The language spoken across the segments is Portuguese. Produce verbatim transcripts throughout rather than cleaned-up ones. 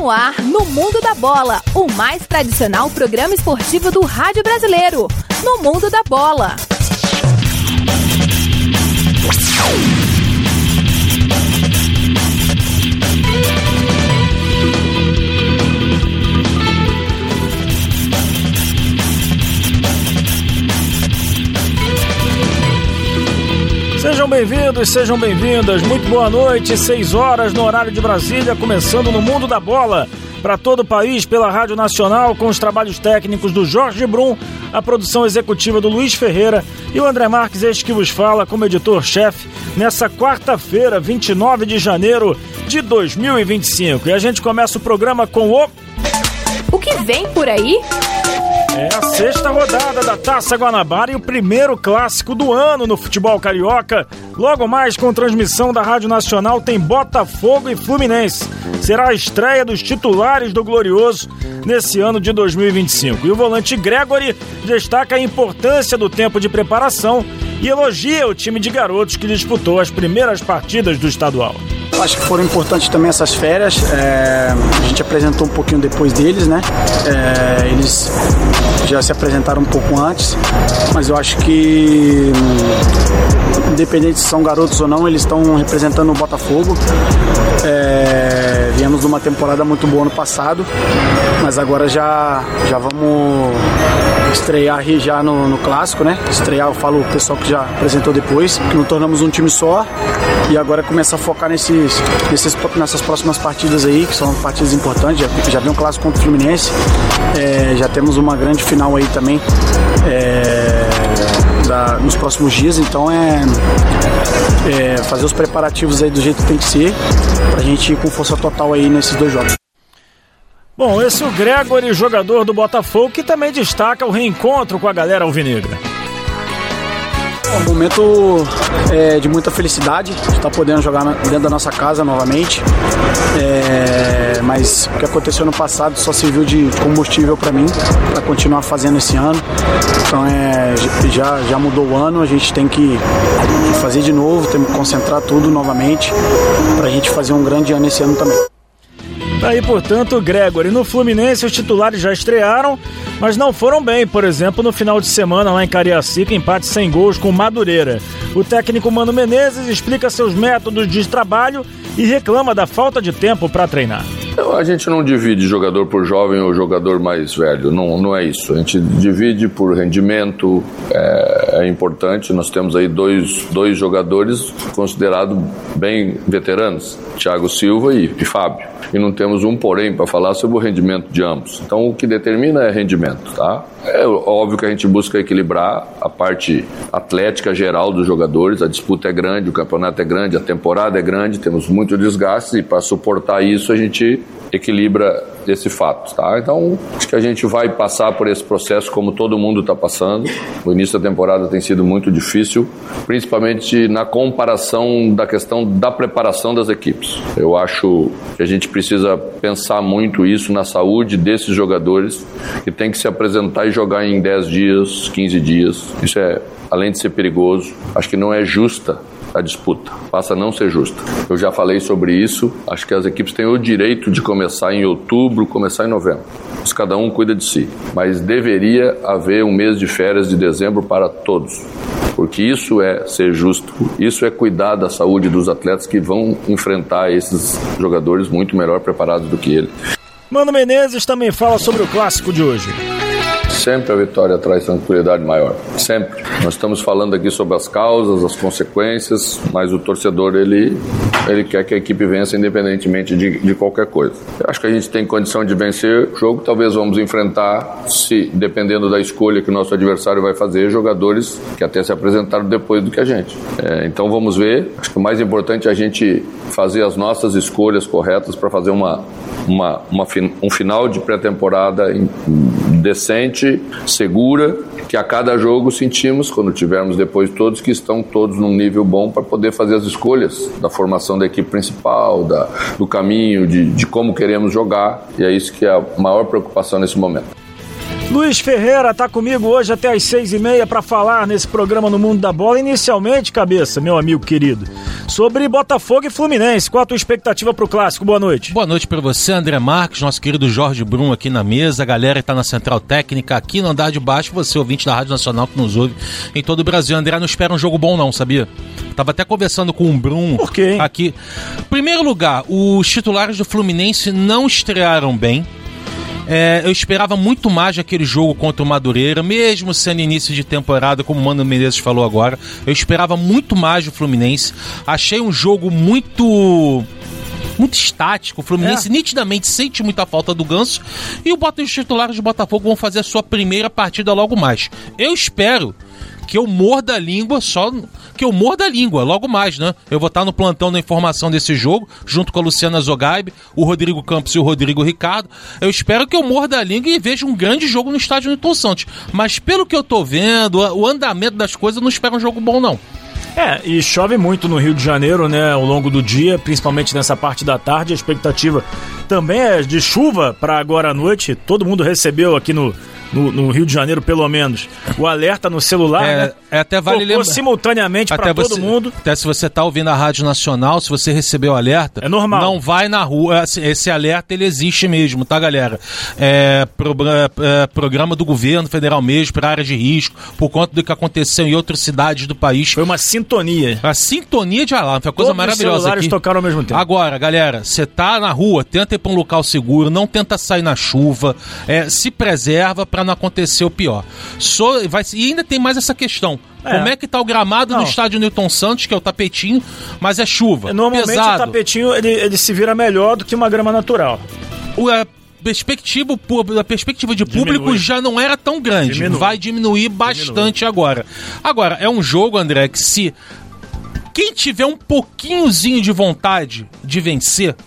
no ar, no Mundo da Bola, o mais tradicional programa esportivo do rádio brasileiro. No Mundo da Bola. Sejam bem-vindos, sejam bem-vindas, muito boa noite, seis horas no horário de Brasília, começando no Mundo da Bola, para todo o país, pela Rádio Nacional, com os trabalhos técnicos do Jorge Brum, a produção executiva do Luiz Ferreira e o André Marques, este que vos fala como editor-chefe, nessa quarta-feira, vinte e nove de janeiro de dois mil e vinte e cinco. E a gente começa o programa com o... O que vem por aí? É a sexta rodada da Taça Guanabara e o primeiro clássico do ano no futebol carioca. Logo mais, com transmissão da Rádio Nacional, tem Botafogo e Fluminense. Será a estreia dos titulares do Glorioso nesse ano de dois mil e vinte e cinco. E o volante Gregory destaca a importância do tempo de preparação e elogia o time de garotos que disputou as primeiras partidas do estadual. Acho que foram importantes também essas férias, é, a gente apresentou um pouquinho depois deles, né? É, eles já se apresentaram um pouco antes, mas eu acho que, independente se são garotos ou não, eles estão representando o Botafogo. É, viemos de uma temporada muito boa no passado, mas agora já, já vamos estrear aí já no, no clássico, né? Estrear, eu falo o pessoal que já apresentou depois, que nos tornamos um time só e agora começa a focar nesses, nesses, nessas próximas partidas aí, que são partidas importantes. Já, já vem um clássico contra o Fluminense, é, já temos uma grande final aí também é, da, nos próximos dias, então é, é fazer os preparativos aí do jeito que tem que ser, pra gente ir com força total aí nesses dois jogos. Bom, esse é o Gregory, jogador do Botafogo, que também destaca o reencontro com a galera alvinegra. É um momento é, de muita felicidade, de estar podendo jogar dentro da nossa casa novamente, é, mas o que aconteceu no passado só serviu de combustível para mim, para continuar fazendo esse ano. Então é, já, já mudou o ano, a gente tem que fazer de novo, tem que concentrar tudo novamente para a gente fazer um grande ano esse ano também. Tá aí, portanto, o Gregory. No Fluminense, os titulares já estrearam, mas não foram bem, por exemplo, no final de semana lá em Cariacica, empate sem gols com Madureira. O técnico Mano Menezes explica seus métodos de trabalho e reclama da falta de tempo para treinar. A gente não divide jogador por jovem ou jogador mais velho, não, não é isso. A gente divide por rendimento, é, é importante. Nós temos aí dois, dois jogadores considerados bem veteranos, Thiago Silva e, e Fábio. E não temos um porém para falar sobre o rendimento de ambos. Então o que determina é rendimento, tá? É óbvio que a gente busca equilibrar a parte atlética geral dos jogadores, a disputa é grande, o campeonato é grande, a temporada é grande, temos muito desgaste e para suportar isso a gente equilibra esse fato, tá? Então, acho que a gente vai passar por esse processo como todo mundo está passando. O início da temporada tem sido muito difícil, principalmente na comparação da questão da preparação das equipes. Eu acho que a gente precisa pensar muito isso na saúde desses jogadores, que tem que se apresentar e jogar em dez dias, quinze dias. Isso é, além de ser perigoso, acho que não é justa a disputa, passa a não ser justa. Eu já falei sobre isso, acho que as equipes têm o direito de começar em outubro, começar em novembro. Mas cada um cuida de si. Mas deveria haver um mês de férias de dezembro para todos. Porque isso é ser justo, isso é cuidar da saúde dos atletas que vão enfrentar esses jogadores muito melhor preparados do que ele. Mano Menezes também fala sobre o clássico de hoje. Sempre a vitória traz tranquilidade maior, sempre. Nós estamos falando aqui sobre as causas, as consequências, mas o torcedor, ele, ele quer que a equipe vença independentemente de, de qualquer coisa. Eu acho que a gente tem condição de vencer o jogo, talvez vamos enfrentar, se dependendo da escolha que o nosso adversário vai fazer, jogadores que até se apresentaram depois do que a gente. É, então vamos ver, acho que o mais importante é a gente fazer as nossas escolhas corretas para fazer uma, uma, uma, um final de pré-temporada decente, segura, que a cada jogo sentimos, quando tivermos depois todos, que estão todos num nível bom para poder fazer as escolhas da formação da equipe principal, da, do caminho, de, de como queremos jogar, e é isso que é a maior preocupação nesse momento. Luiz Ferreira tá comigo hoje até às seis e meia para falar nesse programa No Mundo da Bola. Inicialmente, Cabeça, meu amigo querido, sobre Botafogo e Fluminense. Qual a tua expectativa pro clássico? Boa noite. Boa noite para você, André Marques, nosso querido Jorge Brum aqui na mesa, a galera que tá na Central Técnica, aqui no andar de baixo, você ouvinte da Rádio Nacional que nos ouve em todo o Brasil. André, não espera um jogo bom não, sabia? Tava até conversando com o Brum. Por quê, hein? Aqui. Primeiro lugar, os titulares do Fluminense não estrearam bem. É, eu esperava muito mais daquele jogo contra o Madureira, mesmo sendo início de temporada, como o Mano Menezes falou agora. Eu esperava muito mais do Fluminense. Achei um jogo muito... muito estático. O Fluminense é. nitidamente sente muita falta do Ganso. E o Bota, os titulares do Botafogo vão fazer a sua primeira partida logo mais. Eu espero que eu morda a língua, só que eu morda a língua, logo mais, né? Eu vou estar no plantão da informação desse jogo, junto com a Luciana Zogaib, o Rodrigo Campos e o Rodrigo Ricardo. Eu espero que eu morda a língua e veja um grande jogo no estádio Newton Santos. Mas pelo que eu tô vendo, o andamento das coisas, eu não espero um jogo bom, não. É, e chove muito no Rio de Janeiro, né, ao longo do dia, principalmente nessa parte da tarde. A expectativa também é de chuva para agora à noite. Todo mundo recebeu aqui no... No, no Rio de Janeiro, pelo menos, o alerta no celular, é, né? É até vale lembrar simultaneamente para todo mundo. Até se você tá ouvindo a Rádio Nacional, se você recebeu o alerta, é normal. Não vai na rua. Esse alerta, ele existe mesmo, tá, galera? É, pro, é programa do governo federal mesmo, para área de risco, por conta do que aconteceu em outras cidades do país. Foi uma sintonia. A sintonia de alarme, foi uma coisa Todos maravilhosa. Os celulares aqui. Tocaram ao mesmo tempo. Agora, galera, você tá na rua, tenta ir para um local seguro, não tenta sair na chuva, é, se preserva para não acontecer o pior. So, vai, e ainda tem mais essa questão. É. Como é que tá o gramado não. no estádio Newton Santos, que é o tapetinho, mas é chuva. Normalmente pesado. O tapetinho ele, ele se vira melhor do que uma grama natural. O, a, perspectiva, a perspectiva de Diminui. público já não era tão grande. Diminui. Vai diminuir bastante Diminui. agora. Agora, é um jogo, André, que se quem tiver um pouquinhozinho de vontade de vencer,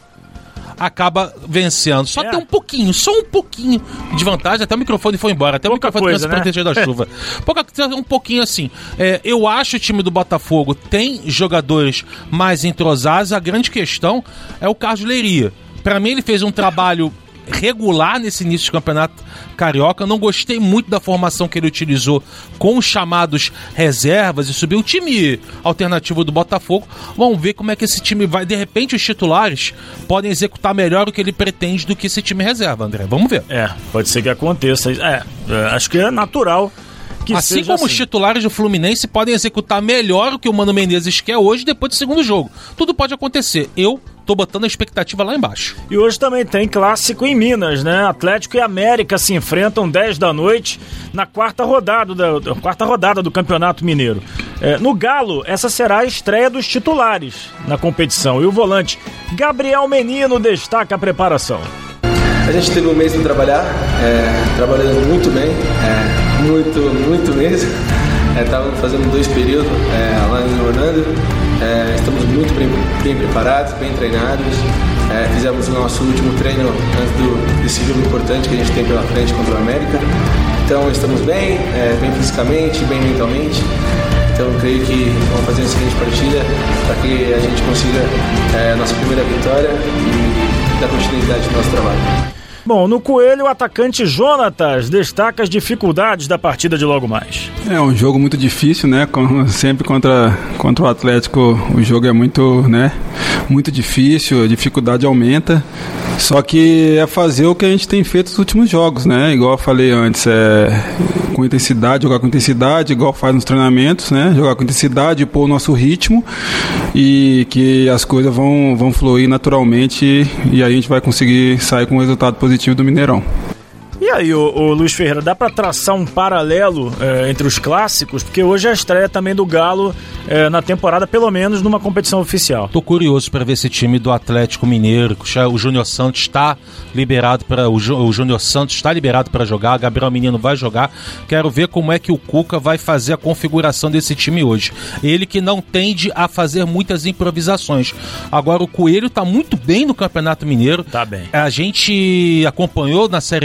acaba vencendo. Só é. tem um pouquinho, só um pouquinho de vantagem. Até o microfone foi embora. Até Pouca o microfone coisa, né? proteger da chuva. Pouca, um pouquinho assim. É, eu acho que o time do Botafogo tem jogadores mais entrosados. A grande questão é o Carlos Leiria. Para mim, ele fez um trabalho regular nesse início de campeonato carioca. Não gostei muito da formação que ele utilizou com os chamados reservas e subiu o time alternativo do Botafogo. Vamos ver como é que esse time vai. De repente os titulares podem executar melhor o que ele pretende do que esse time reserva, André. Vamos ver. É, pode ser que aconteça. É, acho que é natural que assim seja como assim. Os titulares do Fluminense podem executar melhor o que o Mano Menezes quer hoje depois do segundo jogo. Tudo pode acontecer. Eu tô botando a expectativa lá embaixo. E hoje também tem clássico em Minas, né? Atlético e América se enfrentam dez da noite na quarta rodada, da, quarta rodada do Campeonato Mineiro. É, no Galo, essa será a estreia dos titulares na competição. E o volante Gabriel Menino destaca a preparação. A gente teve um mês para trabalhar, é, trabalhando muito bem, é, muito, muito mesmo. Estávamos é, fazendo dois períodos é, lá em Orlando. É, estamos muito bem, bem preparados, bem treinados. É, fizemos o nosso último treino antes do, desse jogo importante que a gente tem pela frente contra o América. Então estamos bem, é, bem fisicamente, bem mentalmente. Então creio que vamos fazer a seguinte partida para que a gente consiga é, a nossa primeira vitória e dar continuidade no nosso trabalho. Bom, no Coelho, o atacante Jonatas destaca as dificuldades da partida de logo mais. É um jogo muito difícil, né? Como sempre contra, contra o Atlético, o jogo é muito, né? Muito difícil, a dificuldade aumenta. Só que é fazer o que a gente tem feito nos últimos jogos, né? Igual eu falei antes, é com intensidade, jogar com intensidade, igual faz nos treinamentos, né? Jogar com intensidade, pôr o nosso ritmo e que as coisas vão, vão fluir naturalmente e aí a gente vai conseguir sair com um resultado positivo do Mineirão. E aí, ô, ô Luiz Ferreira, dá pra traçar um paralelo é, entre os clássicos? Porque hoje é a estreia também do Galo é, na temporada, pelo menos numa competição oficial. Tô curioso para ver esse time do Atlético Mineiro. O Júnior Santos está liberado para o Júnior Santos está liberado para jogar. Gabriel Menino vai jogar. Quero ver como é que o Cuca vai fazer a configuração desse time hoje. Ele que não tende a fazer muitas improvisações. Agora o Coelho tá muito bem no Campeonato Mineiro. Tá bem. A gente acompanhou na Série B do ano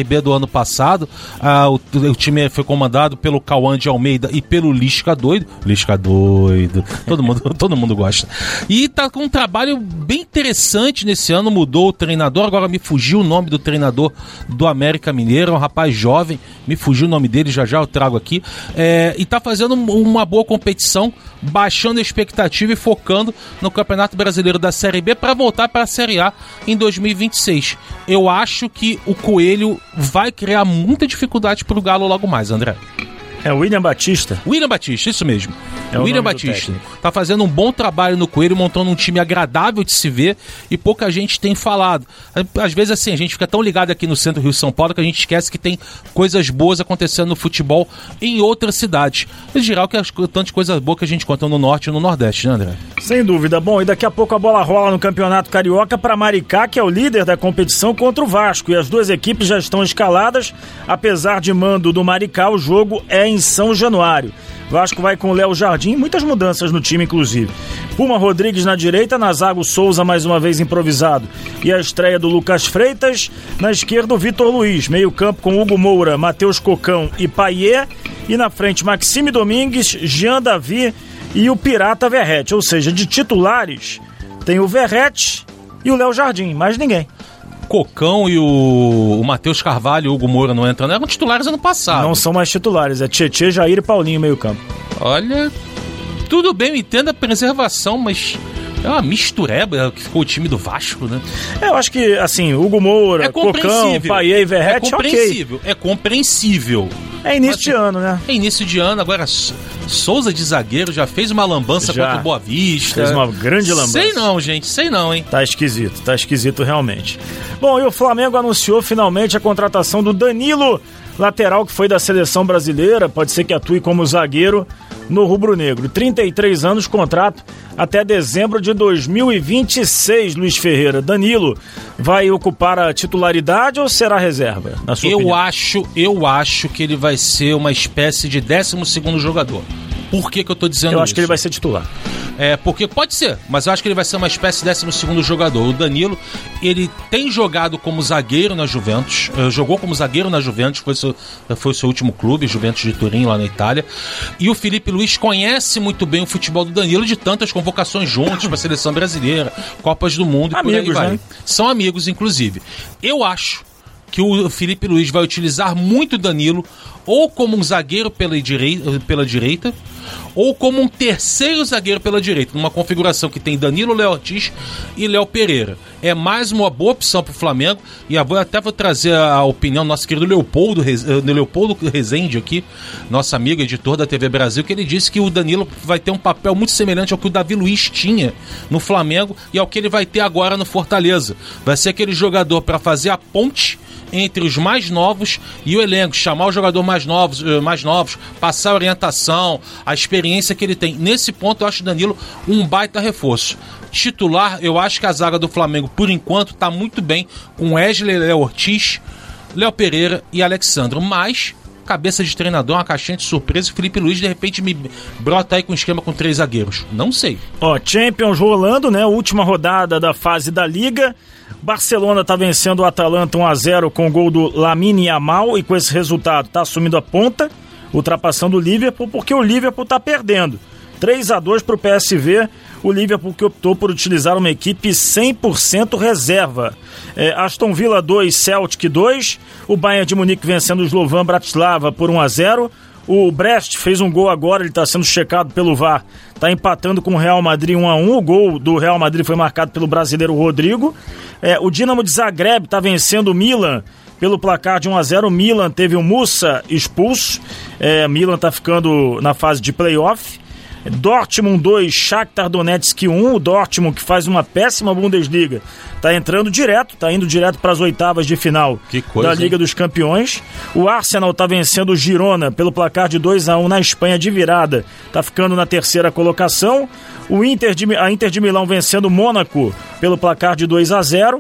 ano passado. Ah, o, o time foi comandado pelo Cauã de Almeida e pelo Lisca Doido. Lisca Doido, todo mundo, todo mundo gosta. E tá com um trabalho bem interessante nesse ano, mudou o treinador, agora me fugiu o nome do treinador do América Mineiro, é um rapaz jovem, me fugiu o nome dele, já já eu trago aqui. É, e tá fazendo uma boa competição, baixando a expectativa e focando no Campeonato Brasileiro da Série B para voltar para a Série A em dois mil e vinte e seis. Eu acho que o Coelho vai criar muita dificuldade pro Galo logo mais, André. É o William Batista. William Batista, isso mesmo. É o William Batista. Tá fazendo um bom trabalho no Coelho, montando um time agradável de se ver e pouca gente tem falado. Às vezes, assim, a gente fica tão ligado aqui no centro Rio São Paulo que a gente esquece que tem coisas boas acontecendo no futebol em outras cidades. Em geral, que as tantas coisas boas que a gente conta no Norte e no Nordeste, né, André? Sem dúvida. Bom, e daqui a pouco a bola rola no Campeonato Carioca para Maricá, que é o líder da competição, contra o Vasco. E as duas equipes já estão escaladas. Apesar de mando do Maricá, o jogo é em São Januário. Vasco vai com o Léo Jardim, muitas mudanças no time, inclusive. Puma Rodrigues na direita, na zaga o Souza mais uma vez improvisado. E a estreia do Lucas Freitas. Na esquerda o Vitor Luiz, meio campo com Hugo Moura, Matheus Cocão e Paier. E na frente Maxime Domingues, Jean Davi e o Pirata Verrete. Ou seja, de titulares tem o Verrete e o Léo Jardim, mais ninguém. Cocão e o, o Matheus Carvalho e o Hugo Moura não entram, não eram titulares ano passado. Não são mais titulares, é Tietê, Jair e Paulinho meio campo. Olha, tudo bem, eu entendo a preservação, mas é uma mistureba que ficou o time do Vasco, né? É, eu acho que, assim, Hugo Moura, é Cocão, Paier e Verrete, é compreensível, okay. É compreensível. É início mas, de ano, né? É início de ano, agora Souza de zagueiro já fez uma lambança já contra o Boa Vista. Fez uma grande lambança. Sei não, gente, sei não, hein? Tá esquisito, tá esquisito realmente. Bom, e o Flamengo anunciou finalmente a contratação do Danilo, lateral que foi da seleção brasileira, pode ser que atue como zagueiro no rubro-negro. trinta e três anos, contrato até dezembro de dois mil e vinte e seis, Luiz Ferreira. Danilo vai ocupar a titularidade ou será reserva, na sua eu opinião? acho, eu acho que ele vai ser uma espécie de décimo segundo jogador. Por que que eu tô dizendo isso? Eu acho isso? que ele vai ser titular. É, porque pode ser, mas eu acho que ele vai ser uma espécie de décimo segundo jogador. O Danilo, ele tem jogado como zagueiro na Juventus, uh, jogou como zagueiro na Juventus, foi, seu, foi o seu último clube, Juventus de Turim, lá na Itália. E o Felipe Luiz conhece muito bem o futebol do Danilo, de tantas convocações juntos para a seleção brasileira, Copas do Mundo e amigos, por aí vai. Né? São amigos, inclusive. Eu acho que o Felipe Luiz vai utilizar muito o Danilo ou como um zagueiro pela direita, pela direita ou como um terceiro zagueiro pela direita, numa configuração que tem Danilo, Léo Ortiz e Léo Pereira. É mais uma boa opção para o Flamengo, e eu até vou trazer a opinião do nosso querido Leopoldo, Leopoldo Rezende aqui, nosso amigo editor da T V Brasil, que ele disse que o Danilo vai ter um papel muito semelhante ao que o Davi Luiz tinha no Flamengo e ao que ele vai ter agora no Fortaleza. Vai ser aquele jogador para fazer a ponte entre os mais novos e o elenco, chamar o jogador mais novos, mais novos, passar a orientação, a experiência que ele tem. Nesse ponto eu acho o Danilo um baita reforço. Titular, eu acho que a zaga do Flamengo, por enquanto, está muito bem com Wesley, Léo Ortiz, Léo Pereira e Alexandro, mas cabeça de treinador, uma caixinha de surpresa, e Felipe Luiz de repente me brota aí com um esquema com três zagueiros. Não sei. Ó, Champions rolando, né? Última rodada da fase da Liga. Barcelona tá vencendo o Atalanta um a zero com o gol do Lamine Yamal, e com esse resultado tá assumindo a ponta, ultrapassando o Liverpool, porque o Liverpool tá perdendo. três a dois pro P S V, o Liverpool que optou por utilizar uma equipe cem por cento reserva. É, Aston Villa dois, Celtic dois, o Bayern de Munique vencendo o Slovan Bratislava por um a zero, o Brest fez um gol agora, ele está sendo checado pelo V A R, está empatando com o Real Madrid um a um, o gol do Real Madrid foi marcado pelo brasileiro Rodrigo. É, o Dinamo de Zagreb está vencendo o Milan pelo placar de um a zero, o Milan teve o Musa expulso, é, Milan está ficando na fase de playoff. Dortmund dois, Shakhtar Donetsk um, o Dortmund que faz uma péssima Bundesliga, tá entrando direto, tá indo direto para as oitavas de final que coisa, da Liga hein? dos Campeões. O Arsenal tá vencendo o Girona pelo placar de dois a um na Espanha de virada, tá ficando na terceira colocação. O Inter de, a Inter de Milão vencendo o Mônaco pelo placar de dois a zero.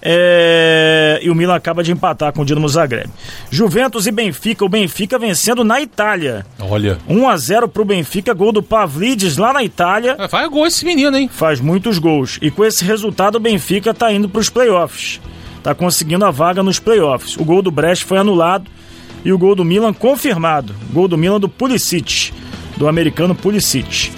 É... E o Milan acaba de empatar com o Dinamo Zagreb. Juventus e Benfica, o Benfica vencendo na Itália. Olha, um a zero pro Benfica, gol do Pavlidis lá na Itália. É, faz gol esse menino, hein? Faz muitos gols. E com esse resultado o Benfica tá indo pros playoffs. está conseguindo a vaga nos playoffs. O gol do Brest foi anulado e o gol do Milan confirmado. O gol do Milan do Pulisic, do americano Pulisic.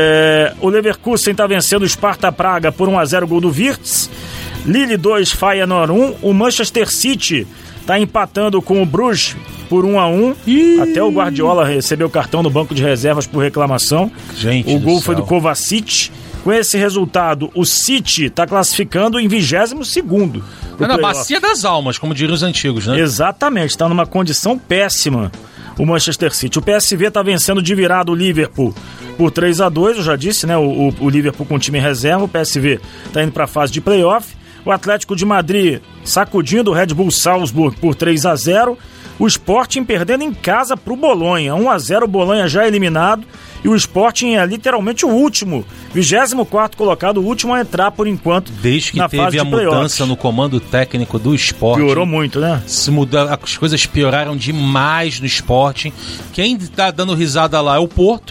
É, o Leverkusen está vencendo o Sparta Praga por um a zero, gol do Wirtz. Lille dois, Feyenoord um. O Manchester City está empatando com o Bruges por um a um. Ih. Até o Guardiola recebeu o cartão no banco de reservas por reclamação. Gente, o gol foi do Kovacic. Com esse resultado, o City está classificando em vigésimo segundo. É na bacia das almas, como diriam os antigos, né? Exatamente, está numa condição péssima o Manchester City. O P S V está vencendo de virada o Liverpool por três a dois, eu já disse, né? O, o, o Liverpool com time em reserva, o P S V está indo para a fase de playoff. O Atlético de Madrid sacudindo o Red Bull Salzburg por três a zero. O Sporting perdendo em casa para o Bolonha, um a zero, o Bolonha já eliminado. E o Sporting é literalmente o último, vigésimo quarto colocado, o último a entrar por enquanto. Desde que na teve fase a de mudança playoffs. no comando técnico do Sporting. Piorou muito, né? Se mudar, as coisas pioraram demais no Sporting. Quem está dando risada lá é o Porto.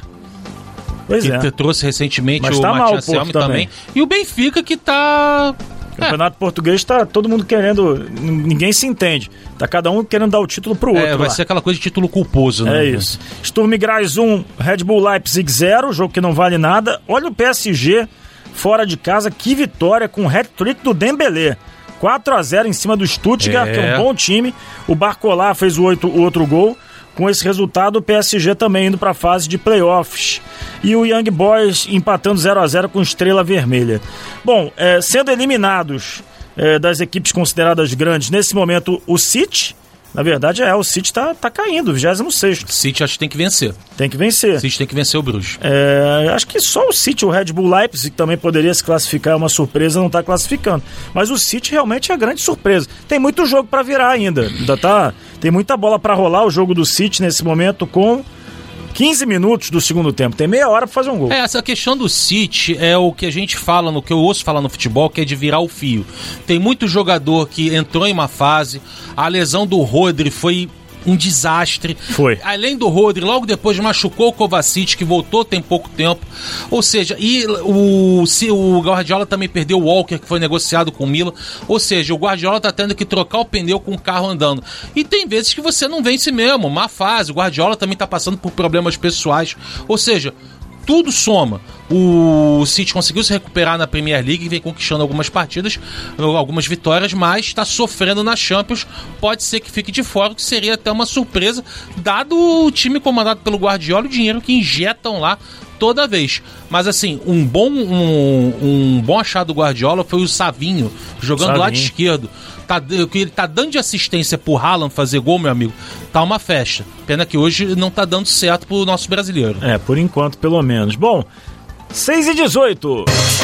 Pois que é. trouxe recentemente Mas o tá mal Matias o Porto Selmy também. também. E o Benfica que está... O campeonato é. português tá todo mundo querendo, ninguém se entende. Tá cada um querendo dar o título pro outro. É, vai lá. ser aquela coisa de título culposo, né? É isso. Sturm Graz um, Red Bull Leipzig zero, jogo que não vale nada. Olha o P S G fora de casa, que vitória com o hat-trick do Dembélé. quatro a zero em cima do Stuttgart, É. que é um bom time. O Barcola fez o, oito, o outro gol. Com esse resultado, o P S G também indo para a fase de playoffs. E o Young Boys empatando zero a zero com Estrela Vermelha. Bom, é, sendo eliminados é, das equipes consideradas grandes, nesse momento o City, na verdade é, o City tá, tá caindo, vigésimo sexto. City acho que tem que vencer. Tem que vencer. City tem que vencer o Bruges. É, acho que só o City, o Red Bull Leipzig, que também poderia se classificar, é uma surpresa, não está classificando. Mas o City realmente é a grande surpresa. Tem muito jogo para virar ainda. Ainda tá, tem muita bola para rolar o jogo do City nesse momento com quinze minutos do segundo tempo. Tem meia hora para fazer um gol. É, essa questão do City é o que a gente fala, no que eu ouço falar no futebol, que é de virar o fio. Tem muito jogador que entrou em uma fase, a lesão do Rodri foi um desastre. Foi. Além do Rodri, logo depois machucou o Kovacic, que voltou tem pouco tempo. Ou seja, e o, se, o Guardiola também perdeu o Walker, que foi negociado com o Milan. Ou seja, o Guardiola tá tendo que trocar o pneu com o carro andando. E tem vezes que você não vence mesmo, má fase. O Guardiola também tá passando por problemas pessoais. Ou seja, tudo soma. O City conseguiu se recuperar na Premier League e vem conquistando algumas partidas, algumas vitórias, mas está sofrendo na Champions. Pode ser que fique de fora, que seria até uma surpresa, dado o time comandado pelo Guardiola e o dinheiro que injetam lá toda vez. Mas assim, um bom, um, um bom achado do Guardiola foi o Savinho, jogando Savinho. lado esquerdo. Tá, o que ele tá dando de assistência pro Haaland fazer gol, meu amigo, tá uma festa. Pena que hoje não tá dando certo pro nosso brasileiro. É, por enquanto, pelo menos. Bom, seis e dezoito.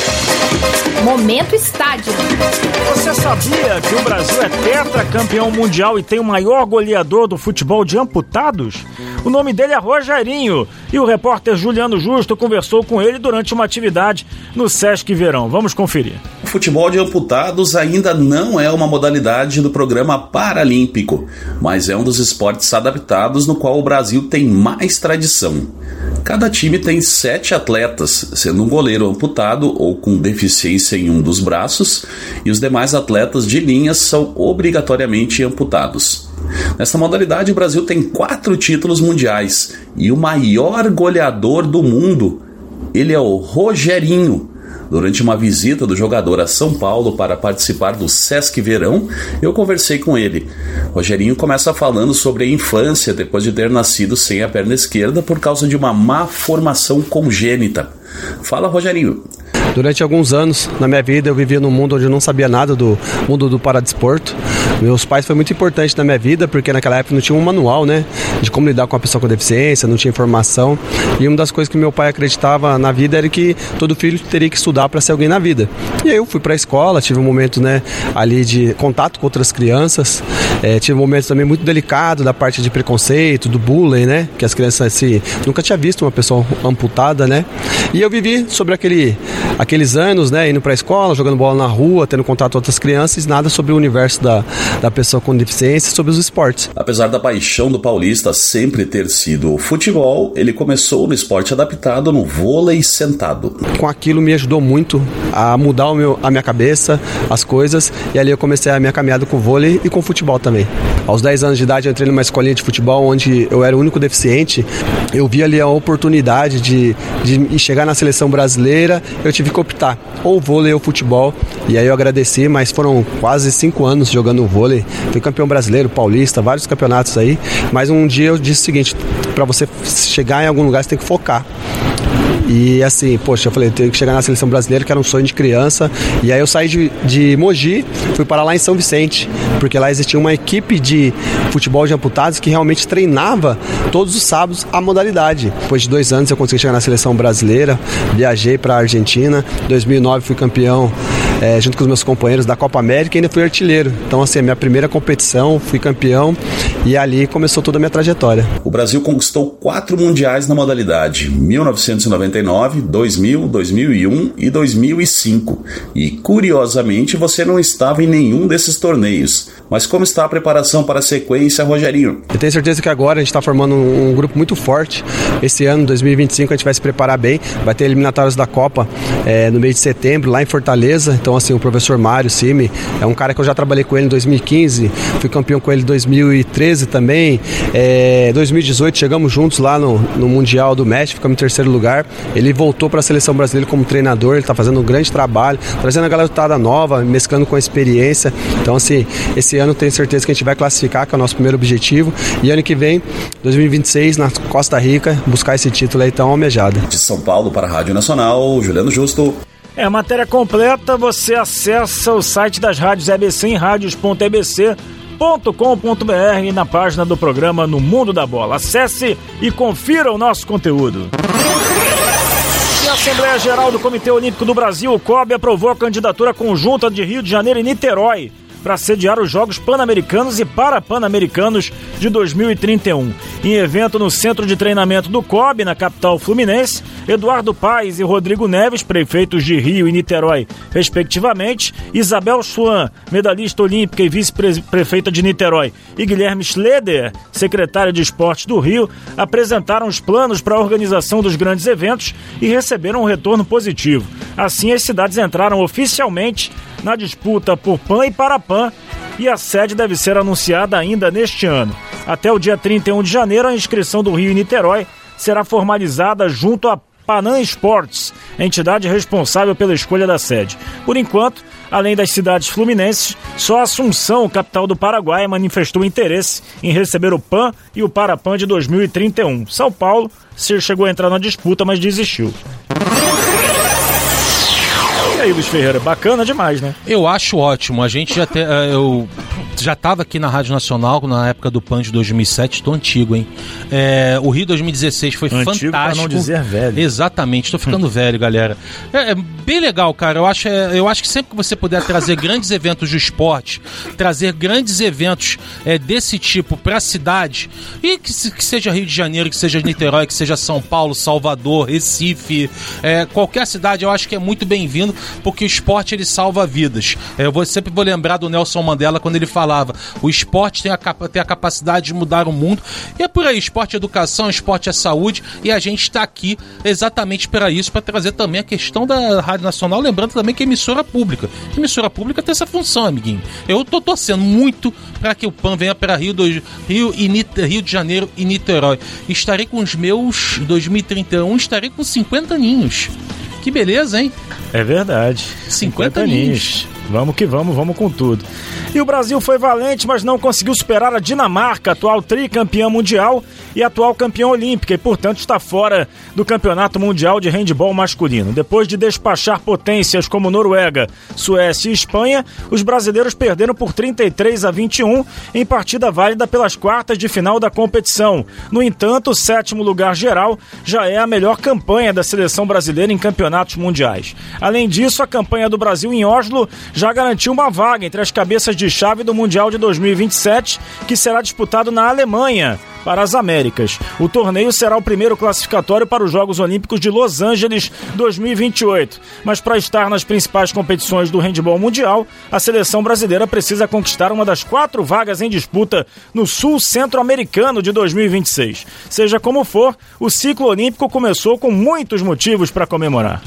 Momento Estádio. Você sabia que o Brasil é tetracampeão mundial e tem o maior goleador do futebol de amputados? O nome dele é Rogerinho e o repórter Juliano Justo conversou com ele durante uma atividade no Sesc Verão. Vamos conferir. O futebol de amputados ainda não é uma modalidade do programa paralímpico, mas é um dos esportes adaptados no qual o Brasil tem mais tradição. Cada time tem sete atletas, sendo um goleiro amputado ou com deficiência em um dos braços, e os demais atletas de linhas são obrigatoriamente amputados. Nessa modalidade, o Brasil tem quatro títulos mundiais e o maior goleador do mundo, ele é o Rogerinho. Durante uma visita do jogador a São Paulo para participar do Sesc Verão, eu conversei com ele. Rogerinho começa falando sobre a infância depois de ter nascido sem a perna esquerda por causa de uma má formação congênita. Fala, Rogerinho. Durante alguns anos na minha vida eu vivia num mundo onde eu não sabia nada do mundo do paradesporto. Meus pais foi muito importante na minha vida porque naquela época não tinha um manual, né, de como lidar com uma pessoa com deficiência, não tinha informação. E uma das coisas que meu pai acreditava na vida era que todo filho teria que estudar para ser alguém na vida. E aí eu fui para a escola, tive um momento, né, ali de contato com outras crianças. É, tive um momento também muito delicado da parte de preconceito, do bullying, né, que as crianças se nunca tinha visto uma pessoa amputada, né. E eu vivi sobre aquele aqueles anos, né, indo para a escola, jogando bola na rua, tendo contato com outras crianças, nada sobre o universo da, da pessoa com deficiência, sobre os esportes. Apesar da paixão do paulista sempre ter sido o futebol, ele começou no esporte adaptado no vôlei sentado. Com aquilo me ajudou muito a mudar o meu, a minha cabeça, as coisas, e ali eu comecei a minha caminhada com o vôlei e com o futebol também. Aos dez anos de idade eu entrei numa escolinha de futebol onde eu era o único deficiente. Eu vi ali a oportunidade de, de chegar na seleção brasileira, eu tive que optar, ou vôlei ou futebol, e aí eu agradeci, mas foram quase cinco anos jogando vôlei, fui campeão brasileiro, paulista, vários campeonatos aí, mas um dia eu disse o seguinte, para você chegar em algum lugar você tem que focar. E assim, poxa, eu falei, eu tenho que chegar na seleção brasileira, que era um sonho de criança. E aí eu saí de, de Mogi, fui parar lá em São Vicente, porque lá existia uma equipe de futebol de amputados que realmente treinava todos os sábados a modalidade. Depois de dois anos eu consegui chegar na seleção brasileira, viajei para a Argentina, em dois mil e nove fui campeão é, junto com os meus companheiros da Copa América e ainda fui artilheiro. Então assim, a minha primeira competição, fui campeão e ali começou toda a minha trajetória. O Brasil conquistou quatro mundiais na modalidade, mil novecentos e noventa e nove, dois mil, dois mil e um e dois mil e cinco. E, curiosamente, você não estava em nenhum desses torneios. Mas como está a preparação para a sequência, Rogerinho? Eu tenho certeza que agora a gente está formando um, um grupo muito forte. Esse ano, dois mil e vinte e cinco, a gente vai se preparar bem. Vai ter eliminatórios da Copa é, no mês de setembro, lá em Fortaleza. Então, assim, o professor Mário Cime é um cara que eu já trabalhei com ele em dois mil e quinze, fui campeão com ele em dois mil e treze também. É, dois mil e dezoito, chegamos juntos lá no, no Mundial do México, ficamos em terceiro lugar. Ele voltou para a seleção brasileira como treinador, ele está fazendo um grande trabalho, trazendo a garotada nova, mesclando com a experiência. Então, assim, esse ano eu tenho certeza que a gente vai classificar, que é o nosso primeiro objetivo. E ano que vem, dois mil e vinte e seis, na Costa Rica, buscar esse título aí tão almejado. De São Paulo para a Rádio Nacional, Juliano Justo. É, a matéria completa você acessa o site das rádios E B C em rádios ponto e b c ponto com ponto b r e na página do programa No Mundo da Bola. Acesse e confira o nosso conteúdo. E a Assembleia Geral do Comitê Olímpico do Brasil, o C O B, aprovou a candidatura conjunta de Rio de Janeiro e Niterói para sediar os Jogos Pan-Americanos e Parapan-Americanos de dois mil e trinta e um. Em evento no Centro de Treinamento do C O B, na capital fluminense, Eduardo Paes e Rodrigo Neves, prefeitos de Rio e Niterói, respectivamente, Isabel Schwan, medalhista olímpica e vice-prefeita de Niterói, e Guilherme Schleder, secretário de Esportes do Rio, apresentaram os planos para a organização dos grandes eventos e receberam um retorno positivo. Assim, as cidades entraram oficialmente na disputa por Pan e Parapan, e a sede deve ser anunciada ainda neste ano. Até o dia trinta e um de janeiro, a inscrição do Rio e Niterói será formalizada junto à Panam Sports, entidade responsável pela escolha da sede. Por enquanto, além das cidades fluminenses, só Assunção, capital do Paraguai, manifestou interesse em receber o Pan e o Parapan de dois mil e trinta e um. São Paulo chegou a entrar na disputa, mas desistiu. E aí, Luiz Ferreira, bacana demais, né? Eu acho ótimo. A gente já te, eu já estava aqui na Rádio Nacional na época do Pan de dois mil e sete, estou antigo, hein? É, o Rio dois mil e dezesseis foi antigo, fantástico. Pra não dizer velho. Exatamente, estou ficando velho, galera. É, é bem legal, cara. Eu acho, é, eu acho que sempre que você puder trazer grandes eventos do esporte, trazer grandes eventos é, desse tipo para a cidade, e que, que seja Rio de Janeiro, que seja Niterói, que seja São Paulo, Salvador, Recife, é, qualquer cidade, eu acho que é muito bem-vindo, porque o esporte ele salva vidas. É, eu vou, sempre vou lembrar do Nelson Mandela quando ele falava: o esporte tem a, tem a capacidade de mudar o mundo. E é por aí, esporte é educação, esporte é saúde, e a gente está aqui exatamente para isso, para trazer também a questão da Rádio Nacional, lembrando também que é emissora pública. Emissora pública tem essa função, amiguinho. Eu tô torcendo muito para que o Pan venha para Rio, do, Rio, e Nite, Rio de Janeiro e Niterói. Estarei com os meus dois mil e trinta e um, estarei com cinquenta aninhos. Que beleza, hein? É verdade. cinquenta aninhos. Vamos que vamos, vamos com tudo. E o Brasil foi valente, mas não conseguiu superar a Dinamarca, atual tricampeã mundial e atual campeã olímpica, e portanto está fora do Campeonato Mundial de Handebol Masculino. Depois de despachar potências como Noruega, Suécia e Espanha, os brasileiros perderam por trinta e três a vinte e um em partida válida pelas quartas de final da competição. No entanto, o sétimo lugar geral já é a melhor campanha da seleção brasileira em campeonatos mundiais. Além disso, a campanha do Brasil em Oslo já garantiu uma vaga entre as cabeças de chave do Mundial de dois mil e vinte e sete, que será disputado na Alemanha, para as Américas. O torneio será o primeiro classificatório para os Jogos Olímpicos de Los Angeles dois mil e vinte e oito. Mas para estar nas principais competições do handebol mundial, a seleção brasileira precisa conquistar uma das quatro vagas em disputa no Sul Centro-Americano de dois mil e vinte e seis. Seja como for, o ciclo olímpico começou com muitos motivos para comemorar.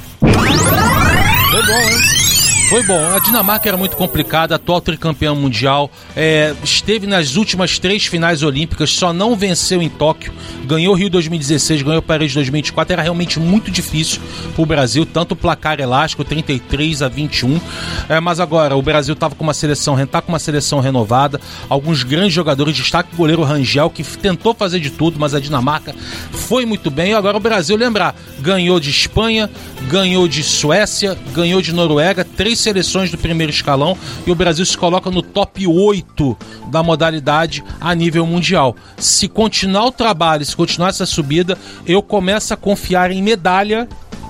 Foi bom, hein? Foi bom. A Dinamarca era muito complicada, atual tricampeã mundial, é, esteve nas últimas três finais olímpicas, só não venceu em Tóquio, ganhou Rio dois mil e dezesseis, ganhou Paris dois mil e vinte e quatro, era realmente muito difícil para o Brasil, tanto o placar elástico, trinta e três a vinte e um, é, mas agora o Brasil estava com uma seleção, tá com uma seleção renovada, alguns grandes jogadores, destaque o goleiro Rangel, que tentou fazer de tudo, mas a Dinamarca foi muito bem, e agora o Brasil, lembrar, ganhou de Espanha, ganhou de Suécia, ganhou de Noruega, três seleções do primeiro escalão, e o Brasil se coloca no top oito da modalidade a nível mundial. Se continuar o trabalho, se continuar essa subida, eu começo a confiar em medalha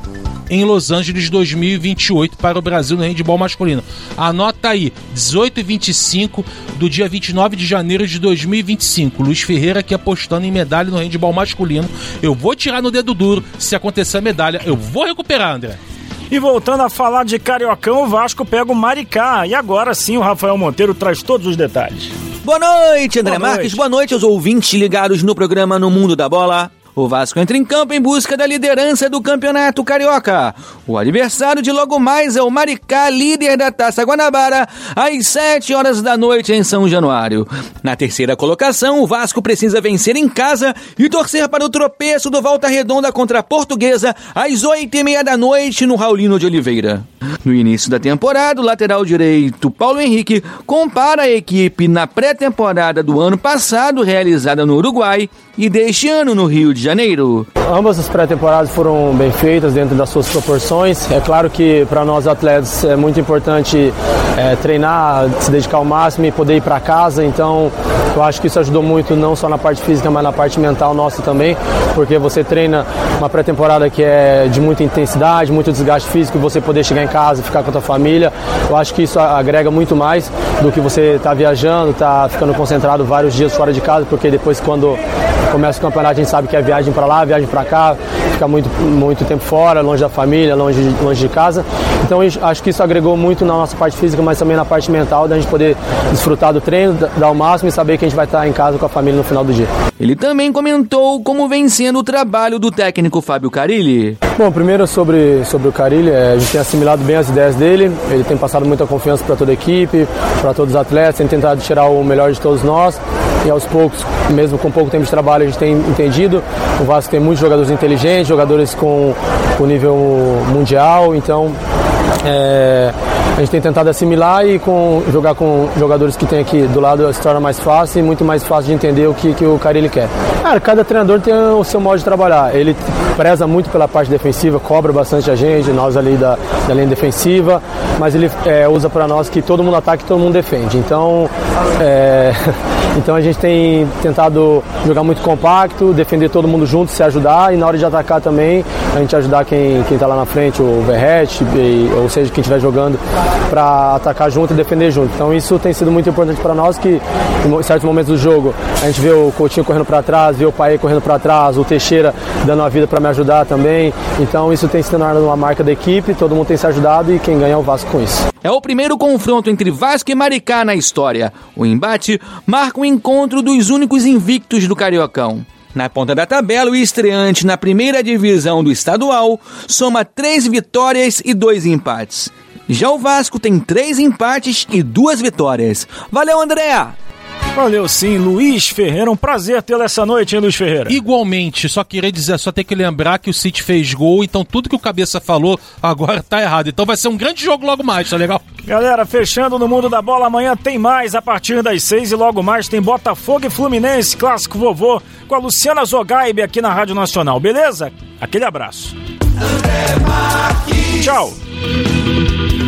em Los Angeles dois mil e vinte e oito para o Brasil no handebol masculino. Anota aí, dezoito e vinte e cinco do dia vinte e nove de janeiro de dois mil e vinte e cinco. Luiz Ferreira aqui apostando em medalha no handebol masculino. Eu vou tirar no dedo duro, se acontecer a medalha, eu vou recuperar, André. E voltando a falar de Cariocão, o Vasco pega o Maricá. E agora sim o Rafael Monteiro traz todos os detalhes. Boa noite, André Boa Marques. noite. Boa noite aos ouvintes ligados no programa No Mundo da Bola. O Vasco entra em campo em busca da liderança do Campeonato Carioca. O adversário de logo mais é o Maricá, líder da Taça Guanabara, às sete horas da noite em São Januário. Na terceira colocação, o Vasco precisa vencer em casa e torcer para o tropeço do Volta Redonda contra a Portuguesa, às oito e meia da noite no Raulino de Oliveira. No início da temporada, o lateral direito Paulo Henrique compara a equipe na pré-temporada do ano passado, realizada no Uruguai, e deste ano no Rio de Janeiro. Ambas as pré-temporadas foram bem feitas dentro das suas proporções. É claro que para nós atletas é muito importante é, treinar, se dedicar ao máximo e poder ir para casa. Então eu acho que isso ajudou muito, não só na parte física, mas na parte mental nossa também, porque você treina uma pré-temporada que é de muita intensidade, muito desgaste físico, e você poder chegar em casa e ficar com a tua família, eu acho que isso agrega muito mais do que você estar tá viajando, tá ficando concentrado vários dias fora de casa, porque depois quando começa o campeonato a gente sabe que é viagem para lá, viagem para cá, fica muito, muito tempo fora, longe da família, longe, longe de casa. Então eu acho que isso agregou muito na nossa parte física, mas também na parte mental, da gente poder desfrutar do treino, dar o máximo e saber que a gente vai estar em casa com a família no final do dia. Ele também comentou como vem sendo o trabalho do técnico Fábio Carilli. Bom, primeiro sobre, sobre o Carilli, é, a gente tem assimilado bem as ideias dele, ele tem passado muita confiança para toda a equipe, para todos os atletas, tem tentado tirar o melhor de todos nós, e aos poucos, mesmo com pouco tempo de trabalho, a gente tem entendido. O Vasco tem muitos jogadores inteligentes, jogadores com, com nível mundial, então é, a gente tem tentado assimilar, e com, jogar com jogadores que tem aqui do lado se torna mais fácil e muito mais fácil de entender o que, que o Carilli quer. Cara, cada treinador tem o seu modo de trabalhar. Ele preza muito pela parte defensiva, cobra bastante a gente, nós ali da, da linha defensiva, mas ele é, usa para nós que todo mundo ataca e todo mundo defende. Então, é, então a gente tem tentado jogar muito compacto, defender todo mundo junto, se ajudar, e na hora de atacar também, a gente ajudar quem está lá na frente, o Verrete, ou seja, quem estiver jogando, para atacar junto e defender junto. Então isso tem sido muito importante para nós, que em certos momentos do jogo a gente vê o Coutinho correndo para trás, vê o Paê correndo para trás, o Teixeira dando a vida para me ajudar também. Então isso tem se tornado uma marca da equipe, todo mundo tem se ajudado, e quem ganha é o Vasco com isso. É o primeiro confronto entre Vasco e Maricá na história. O embate marca o encontro dos únicos invictos do Cariocão. Na ponta da tabela, o estreante na primeira divisão do estadual soma três vitórias e dois empates. Já o Vasco tem três empates e duas vitórias. Valeu, André! Valeu sim, Luiz Ferreira, um prazer tê-lo essa noite, hein, Luiz Ferreira? Igualmente, só queria dizer, só tem que lembrar que o City fez gol, então tudo que o Cabeça falou agora tá errado. Então vai ser um grande jogo logo mais, tá legal? Galera, fechando no Mundo da Bola, amanhã tem mais a partir das seis, e logo mais tem Botafogo e Fluminense, clássico vovô, com a Luciana Zogaib aqui na Rádio Nacional, beleza? Aquele abraço. Tchau.